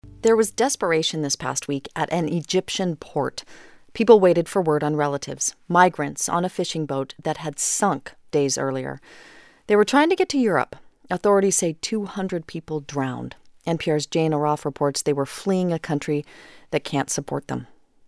There was desperation this past week at an Egyptian port. People waited for word on relatives, migrants on a fishing boat that had sunk days earlier. They were trying to get to Europe. Authorities say 200 people drowned. NPR's Jane Arraf reports they were fleeing a country that can't support them.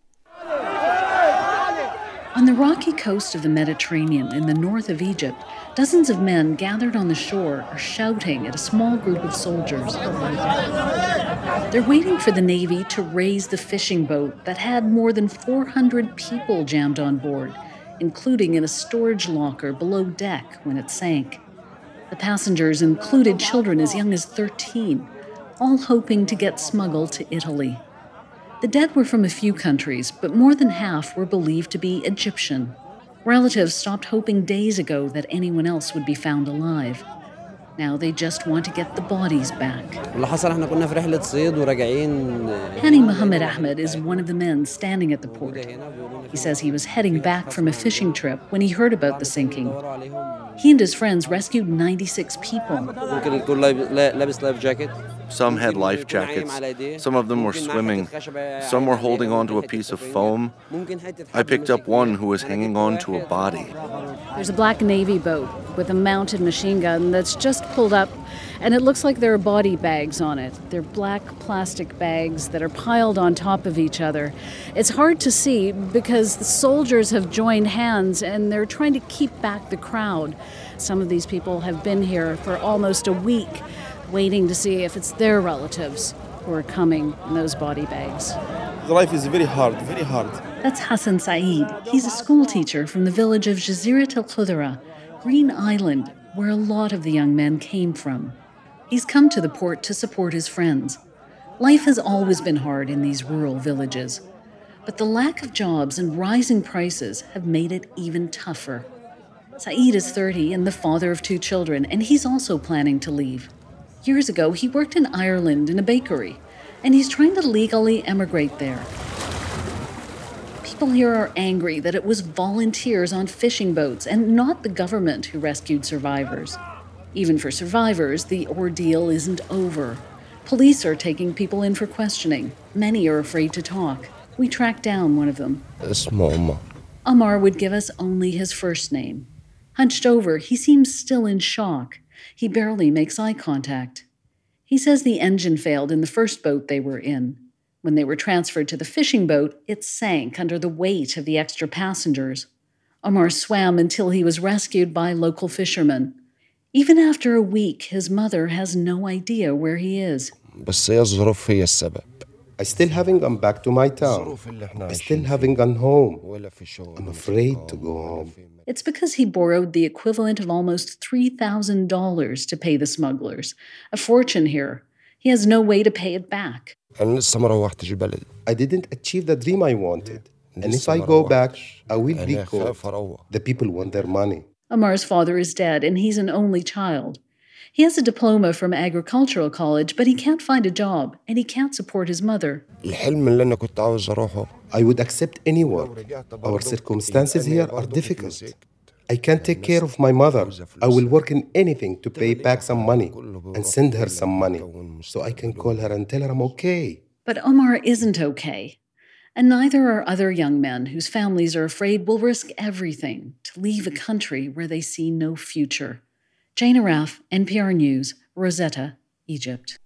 On the rocky coast of the Mediterranean in the north of Egypt, dozens of men gathered on the shore are shouting at a small group of soldiers. They're waiting for the Navy to raise the fishing boat that had more than 400 people jammed on board, including in a storage locker below deck when it sank. The passengers included children as young as 13, all hoping to get smuggled to Italy. The dead were from a few countries, but more than half were believed to be Egyptian. Relatives stopped hoping days ago that anyone else would be found alive. Now they just want to get the bodies back. Hani Mohammed Ahmed is one of the men standing at the port. He says he was heading back from a fishing trip when he heard about the sinking. He and his friends rescued 96 people. Some had life jackets. Some of them were swimming. Some were holding onto a piece of foam. I picked up one who was hanging on to a body. There's a black Navy boat with a mounted machine gun that's just pulled up, and it looks like there are body bags on it. They're black plastic bags that are piled on top of each other. It's hard to see because the soldiers have joined hands and they're trying to keep back the crowd. Some of these people have been here for almost a week, waiting to see if it's their relatives who are coming in those body bags. The life is very hard, very hard. That's Hassan Saeed. He's a school teacher from the village of Jazirat al-Khudra, Green Island, where a lot of the young men came from. He's come to the port to support his friends. Life has always been hard in these rural villages, but the lack of jobs and rising prices have made it even tougher. Saeed is 30 and the father of 2 children, and he's also planning to leave. Years ago, he worked in Ireland in a bakery, and he's trying to legally emigrate there. People here are angry that it was volunteers on fishing boats and not the government who rescued survivors. Even for survivors, the ordeal isn't over. Police are taking people in for questioning. Many are afraid to talk. We tracked down one of them. Amar would give us only his first name. Hunched over, he seems still in shock. He barely makes eye contact. He says the engine failed in the first boat they were in. When they were transferred to the fishing boat, it sank under the weight of the extra passengers. Omar swam until he was rescued by local fishermen. Even after a week, his mother has no idea where he is. I still haven't gone back to my town. I still haven't gone home. I'm afraid to go home. It's because he borrowed the equivalent of almost $3,000 to pay the smugglers. A fortune here. He has no way to pay it back. I didn't achieve the dream I wanted. And if I go back, I will be caught. The people want their money. Amar's father is dead, and he's an only child. He has a diploma from agricultural college, but he can't find a job, and he can't support his mother. I would accept any work. Our circumstances here are difficult. I can't take care of my mother. I will work in anything to pay back some money and send her some money so I can call her and tell her I'm okay. But Omar isn't okay. And neither are other young men whose families are afraid will risk everything to leave a country where they see no future. Jane Arraf, NPR News, Rosetta, Egypt.